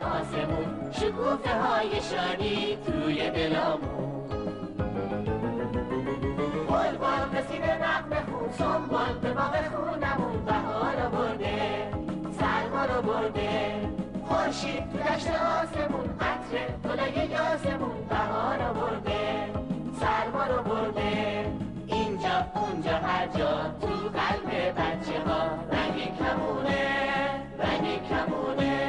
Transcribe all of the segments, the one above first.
آسمون، شکوفه های شادی توی دلامون. بلبل رسیده نغمه خون، سنبل به باغ خونمون. بهار برده، سرما رو برده، خورشید تو دشت آسمون، عطر گلای یاسمون. بهار برده، سرما رو برده، اینجا اونجا هر جا تو قلب بچه ها رنگ کمونه، رنگ کمونه.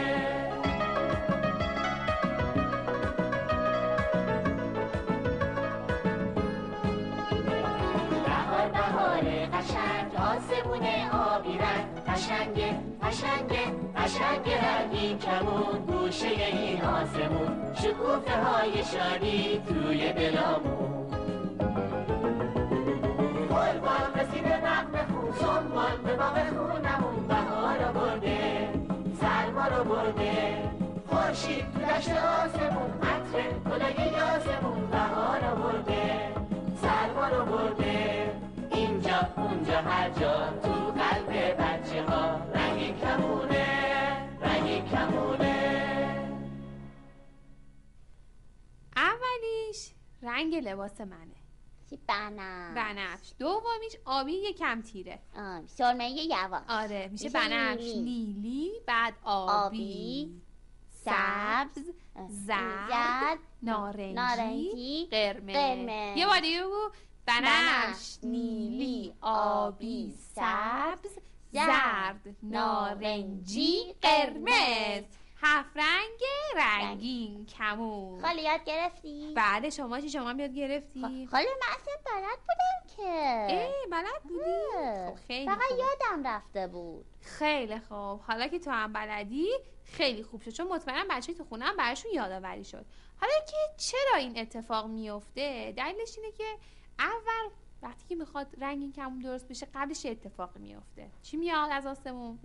بهار بهاره قشنگ، آسمونه آبی رنگ، قشنگه قشنگه قشنگه رنگین کمون. گوشه این آسمون، شکوفه های شادی توی دلامون. بلبل رسیده نغمه خون، سنبل به باغ خونمون. بهار برده، سرما رو برده، خورشید تو دشت آسمون، عطر گلای یاسمون. بهار برده، سرما رو برده، اینجا اونجا هر جا تو قلب بچه ها رنگ کمونه، رنگ کمونه. اولیش رنگ لباس منه، بنفش. دومیش آبی یکم تیره، سرمه یوا. آره میشه بنفش نیلی، بعد آبی، سبز، زرد، نارنجی، قرمز. یه بار دیگه بگو. بنفش نیلی، آبی، سبز، زرد، نارنجی، قرمز. 7 رنگ رنگین کمون. خاله یاد گرفتی؟ بله. شما چی؟ شما هم یاد گرفتی؟ خاله من اصلا بلد بودم که. بلد بودی؟ خب خیلی فقط خوب. یادم رفته بود. خیلی خوب. حالا که تو هم بلدی خیلی خوب شد، چون مطمئنم بچه‌ای تو خونه هم براشون یادآوری شد. حالا که چرا این اتفاق میفته؟ دلیلش اینه که اول وقتی که میخواد رنگین کمون درست بشه قبلش اتفاقی میفته. چی میاد از آسمون؟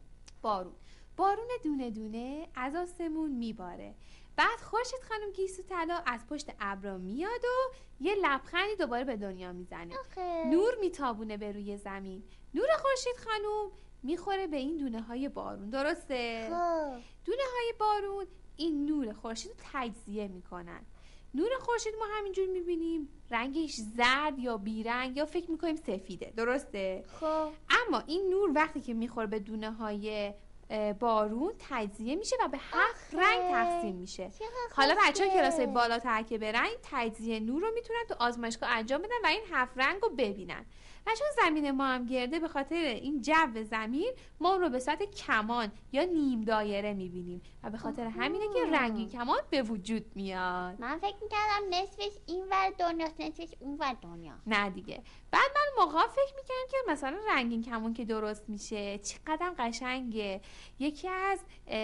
بارون دونه دونه از آسمون میباره. بعد خورشید خانم گیسو طلا از پشت ابرا میاد و یه لبخندی دوباره به دنیا میزنه. نور میتابونه به روی زمین. نور خورشید خانم میخوره به این دونه های بارون. درسته؟ دونه های بارون این نور خورشید رو تجزیه میکنن. نور خورشید ما همینجور میبینیم رنگش زرد یا بیرنگ یا فکر میکنیم سفیده. درسته؟ اما این نور وقتی که میخوره به دونه های بارون تجزیه میشه و به 7 رنگ تقسیم میشه. حالا بچه‌ها کلاسای بالاتر که برن تجزیه نور رو میتونن تو آزمایشگاه انجام بدن و این 7 رنگ رو ببینن. و چون زمین ما هم گرده به خاطر این جو زمین ما اون رو به صورت کمان یا نیم دایره میبینیم و به خاطر همینه که رنگین کمان به وجود میاد. من فکر میکردم نصفش این ور دنیاست نصفش اون ور دنیا. نه دیگه. بعد من موقع فکر میکردم که مثلا رنگین کمان که درست میشه چقدر قشنگه. یکی از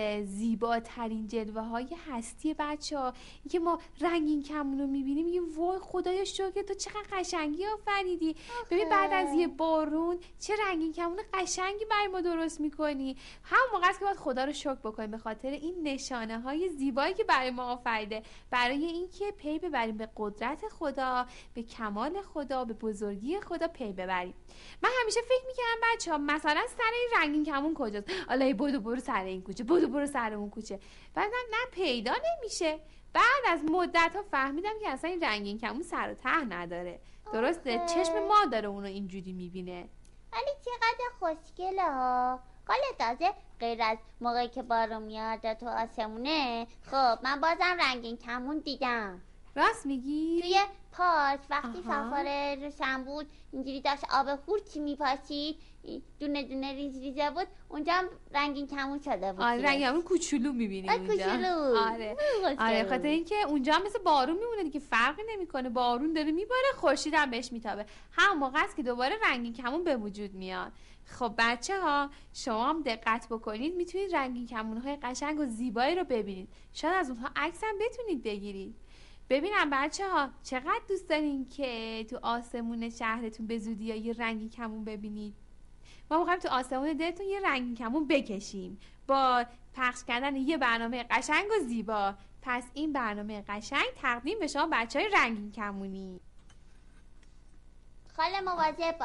زیباترین جلوه های هستی بچه‌ها این که ما رنگین کمون رو میبینیم میگیم وای خدایا شکر تو چقدر قشنگی آفریدی. ببین بعد از یه بارون چه رنگین کمون قشنگی برای ما درست میکنی. هم موقع است که باید خدا رو شکر بکنیم به خاطر این نشانه های زیبایی که برای ما آفریده، برای اینکه پی ببریم به قدرت خدا، به کمال خدا، به بزرگی خدا پی ببریم. من همیشه فکر میکردم بچه‌ها مثلا سر این رنگین کمون کجاست؟ الله برو سر این کوچه، برو سر اون کوچه. بعدم نه پیدا نمیشه. بعد از مدت ها فهمیدم که اصلا این رنگین کمون سر و ته نداره. درسته؟ چشم ما داره اونو اینجوری میبینه. ولی چقدر خوشگله ها. حالا تازه غیر از موقعی که بارون میاد تو آسمونه، خب من بازم رنگین کمون دیدم. راست میگی؟ توی پارک وقتی سفاره روشن بود اینجوری داشت آب هورچی میپاشید، دونه دونه ریز ریزه بود، اونجا هم رنگین کمون شده بود. آره رنگین کمون کوچولو میبینی اونجا. آره خاطر اینکه اونجا هم مثل بارون میمونه دیگه، فرقی نمیکنه. بارون داره میباره، خورشید هم بهش میتابه. هم موقع است که دوباره رنگین کمون به وجود میاد. خب بچه‌ها شما هم دقت بکنید میتونید رنگین کمون‌های قشنگ و زیبایی رو ببینید. شاید از اونها عکس هم بتونید بگیرید. ببینم بچه‌ها چقدر دوست دارین که تو آسمون شهرتون به زودی یه رنگین کمون ببینید. ما می‌خوایم تو آسمون دلتون یه رنگین کمون بکشیم با پخش کردن یه برنامه قشنگ و زیبا. پس این برنامه قشنگ تقدیم به شما بچه‌های رنگین کمونی. خاله مواظب باش.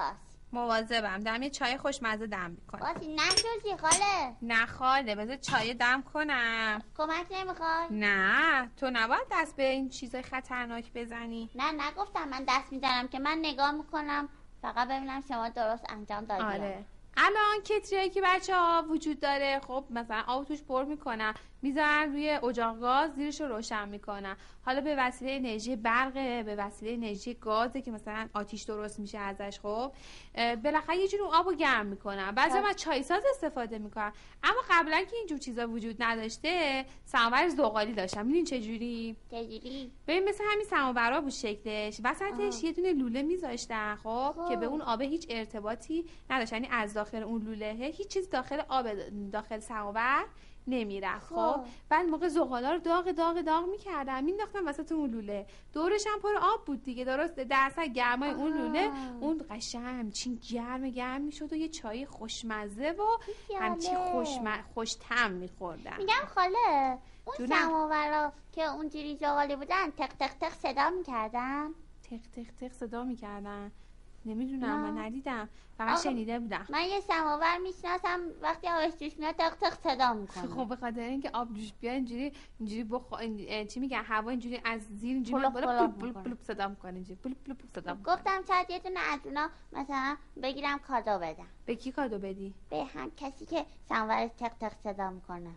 مواظبم، دارم یه چای خوشمزه دم میکنم. باسی نشوزی خاله. نه خاله، بذار چای دم کنم. کمک نمیخوای؟ نه تو نباید دست به این چیزای خطرناک بزنی. نه نگفتم من دست میزنم، که من نگاه میکنم فقط ببینم شما درست انجام دادی. آره الان کتریایی که بچه ها وجود داره، خب مثلا آب توش پر میکنن، میذارن روی اجاق گاز، زیرش رو روشن میکنن. حالا به وسیله انرژی برقه، به وسیله انرژی گازه که مثلا آتیش درست میشه ازش. خب بالاخره یه جور اون آبو گرم میکنن. بعضی از چای ساز استفاده میکنن. اما قبلا که اینجور چیزا وجود نداشته، سماور زغالی داشتن. میدونین چه جوری؟ ببین مثل همین سماورا بود شکلش، وسطش یه دونه لوله میذاشتن. خب که به اون آب هیچ ارتباطی نداشت، یعنی از داخل اون لوله هیچ چیز داخل آب، داخل سماور نمیرفت. خب بعد موقع زغالا رو داغ میکردن، مینداختن وسط اون لوله، دورش هم پر آب بود دیگه، درسته؟ در اثر گرمای اون لوله اون قشنگ همچین گرم میشد و یه چای خوشمزه و همچین خوش طعم میخوردن. میگم خاله اون سماورا که اونجوری زغالی بودن تق تق تق صدا میکردن؟ تق تق تق صدا میکردن؟ نمیدونم، من ندیدم، فقط شنیده بودم. من یه سماور میشناسم وقتی آبش جوش میاد تق تق صدا میکنه. خب به خاطر اینکه آب جوش بیاد اینجوری چی میگن، هوا اینجوری از زیر اینجوری بالا پلوپ پلوپ صدا میکنه، اینجوری پلوپ پلوپ صدا میکنه. گفتم شاید یه دونه از اونا مثلا بگیرم کادو بدم. به کی کادو بدی؟ به هم کسی که سماورش تق تق صدا میکنه.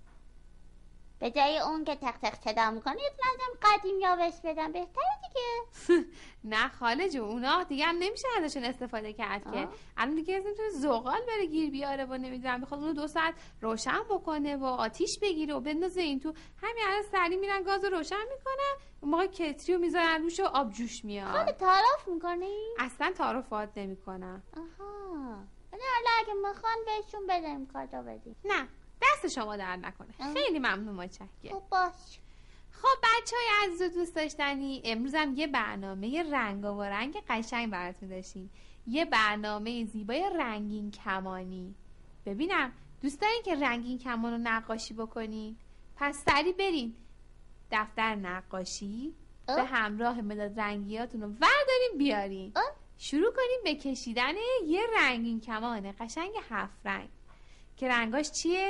به جای اون که تق تق صدا میکنه یه دونه ازم قدیم یابش بدم، بهتره دیگه. نه خاله جون، اونا دیگه هم نمیشه ازشون استفاده کرد که الان دیگه نمیتونه زغال بره گیر بیاره و نمیدونم بخواد اونو 2 ساعت روشن بکنه و آتیش بگیره و بندازه این تو. همین الان سریع میرن گاز رو روشن میکنن، اون موقع کتریو میذارن روش و آب جوش میاد. خاله تعارف میکنی؟ اصلا تعارفات نمیکنم. آها حالا اگه میخوان بهشون بدیم کادو بدیم. نه دست شما درد نکنه. خیلی ممنون، متشکرم. خب باش. خب بچه‌های عزیز و دوست داشتنی، امروز هم یه برنامه رنگ قشنگ براتون داشتیم. یه برنامه زیبای رنگین کمانی. ببینم دوست دارین که رنگین کمان رو نقاشی بکنین؟ پس سریع برین دفتر نقاشی، به همراه مداد رنگیاتون رو وردارین بیارین. شروع کنیم به کشیدن یه رنگین کمان قشنگ 7 رنگ که رنگاش چیه؟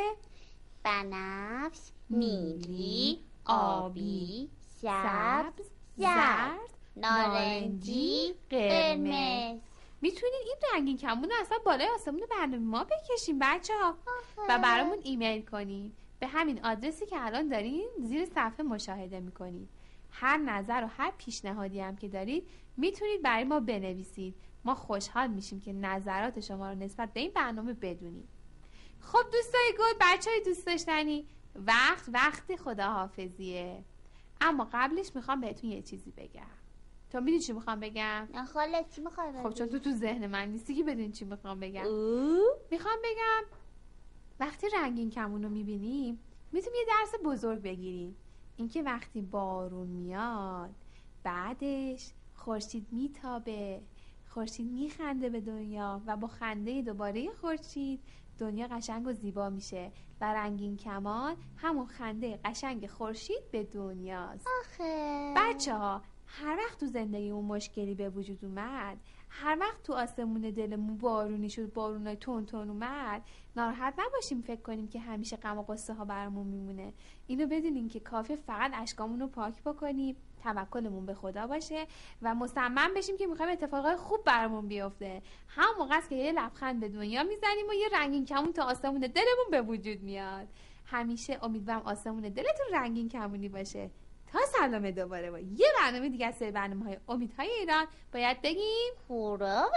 بنفش، نیلی، آبی، سبز، زرد، نارنجی، قرمز. میتونین این رنگین کمون رو اصلا بالای آسمون برنامه ما بکشین بچه ها و برامون ایمیل کنین به همین آدرسی که الان دارین زیر صفحه مشاهده میکنید. هر نظر و هر پیشنهادی هم که دارید میتونید برای ما بنویسید. ما خوشحال میشیم که نظرات شما رو نسبت به این برنامه بدونیم. خب دوستای گل، بچهای دوست داشتنی، وقت خداحافظیه. اما قبلش میخوام بهتون یه چیزی بگم. تو میدونی چی میخوام بگم؟ نه خاله چی میخوای بگی؟ خب چون تو ذهن من نیستی که بدونی چی میخوام بگم. میخوام بگم وقتی رنگین کمون رو میبینیم میتونیم یه درس بزرگ بگیریم. اینکه وقتی بارون میاد بعدش خورشید میتابه، خورشید میخنده به دنیا و با خنده دوباره خورشید دنیا قشنگ و زیبا میشه و رنگین کمان همون خنده قشنگ خورشید به دنیاست. آخه بچه ها هر وقت تو زندگیمون مشکلی به وجود اومد، هر وقت تو آسمون دلمون بارونی شد، بارونای تون تون اومد، ناراحت نباشیم فکر کنیم که همیشه غم و غصه ها برامون میمونه. اینو بدونین که کافی فقط اشکامون رو پاک بکنیم، توکلمون به خدا باشه و مصمم بشیم که میخوایم اتفاقای خوب برامون بیفته. همون موقع است که یه لبخند به دنیا میزنیم و یه رنگین کمون تا آسمون دلمون به وجود میاد. همیشه امیدوارم آسمون دلتون رنگین کمونی باشه. تا سلامه دوباره با یه برنامه دیگه از سری برنامه‌های امیدهای ایران باید بگیم خدا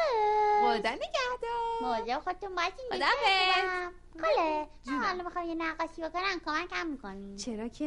نگهدار. مواظب خودتون باشین. خداحافظ. خاله حالا میخوام یه نقاشی بکنم کمکم میکنی؟ چرا که